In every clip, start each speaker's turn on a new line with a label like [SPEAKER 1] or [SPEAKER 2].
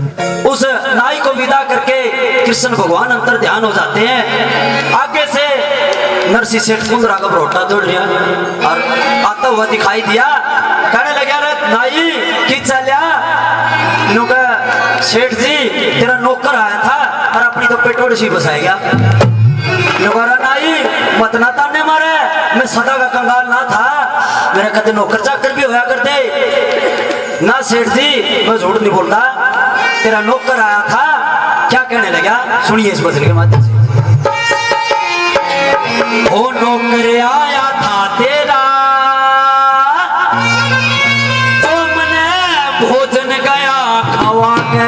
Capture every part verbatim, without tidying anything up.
[SPEAKER 1] उस नाई को विदा करके कृष्ण भगवान अंतर ध्यान हो जाते हैं। आगे से नरसी सेठ कुंदरा का बरोटा दौड़ रहा और आता हुआ दिखाई दिया। कहने लगा रे नाई की चलिया नुका सेठ जी तेरा नौकर आया था और अपनी तो पेटोड़ सी बसाएगा। नुका नाई मत ना ताने मारे, मैं सदा का कंगाल ना था, मेरा कदे नौकर चाकर भी होया करते ना सेठ जी, मैं झूठ नहीं बोलता, तेरा नौकर आया था। क्या कहने लगा सुनिए इस बदल के माध्यम से। ओ नौकर आया था तेरा तो मने भोजन गया खवा के,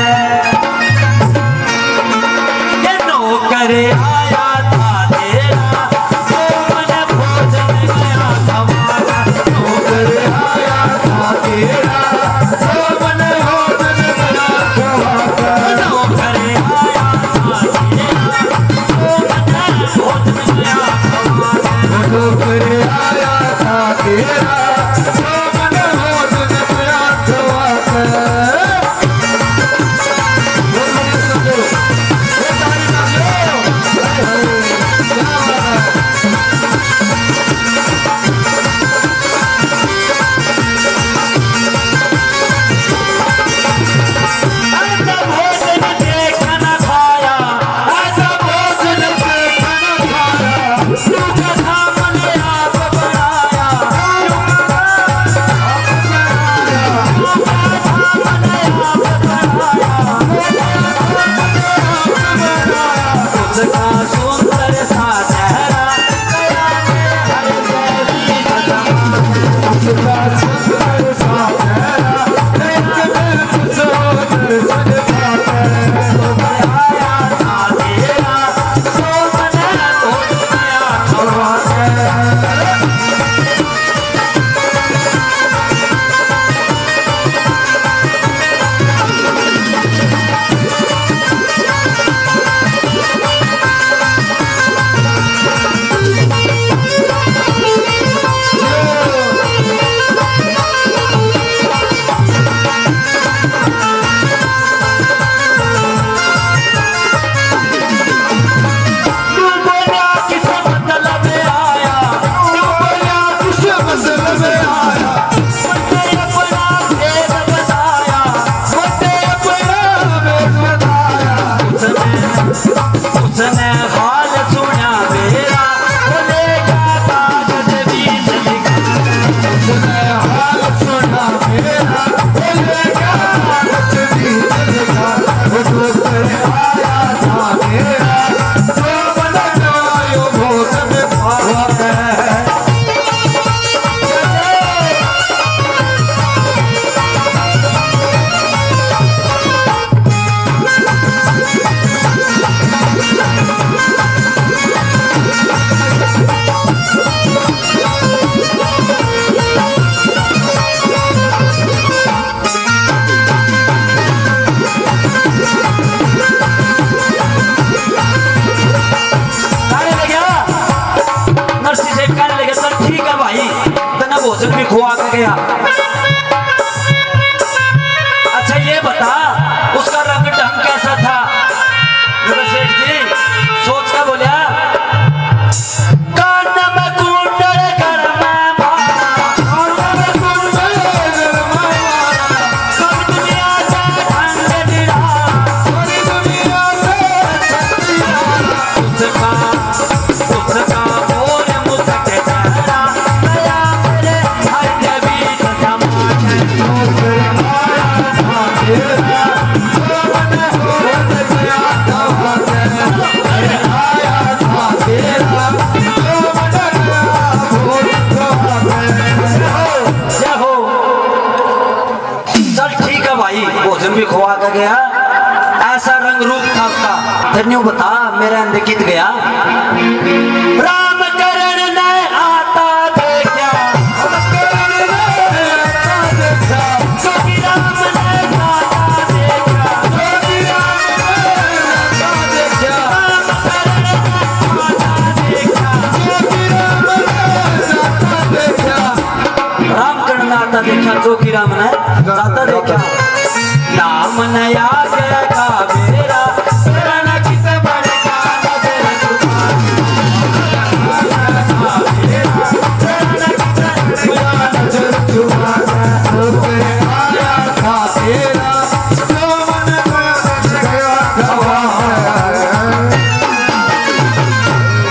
[SPEAKER 1] नौकर आया था तेरा तो मने भोजन गया खवा के, नौकर आया था तेरा तो मने भोजन गया खवा के, नौकर आया था तेरा तो मने भोजन गया खवा के, नौकर आया था तेरा तो मने भोजन गया खवा के। भोजन भी खुआ के गया। अच्छा ये बता उसका रंग ढंग कैसा था? मेरा सेठ जी सोच कर बोलिया भोजन भी खुआ कर गया। ऐसा रंग रूप था उसका, फिर न्यू बता मेरे अंदर कित गया।